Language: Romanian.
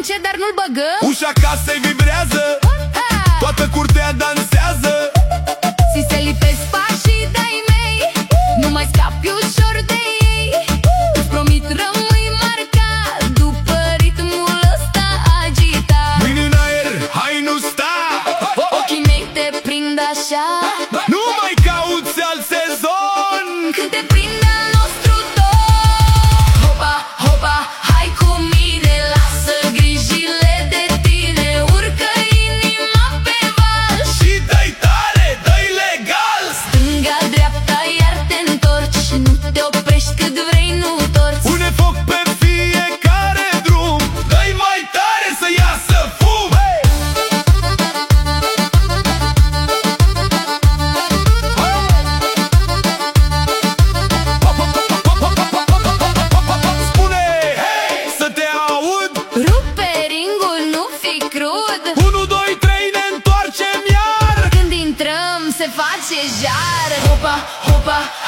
încet, dar nu-l băgăm. Ușa casei vibrează, toată curtea dansează. Si se lipesc pașii de-ai mei, nu mai scapi ușor de ei. Îți promit rămâi marcat după ritmul ăsta agitat. Mâini în aer, hai nu sta. Ochii mei te prind așa, Nu mai cauți alt sezon. când te prind al nostru ton. Hopa, hopa, hai cu mine, lasă grijile de tine. Urcă inima pe val Și dă-i tare, dă-i legal. stânga, dreapta, iar te întorci. Nu te oprești cât vrei, nu torci. Pune foc pe fiecare drum. Dă-i mai tare să iasă fum. Spune, hei, să te aud. Rupe ringul, nu fi crud. 1, 2, 3, ne întoarcem iar. Când intrăm se face jar. Hopa, hopa,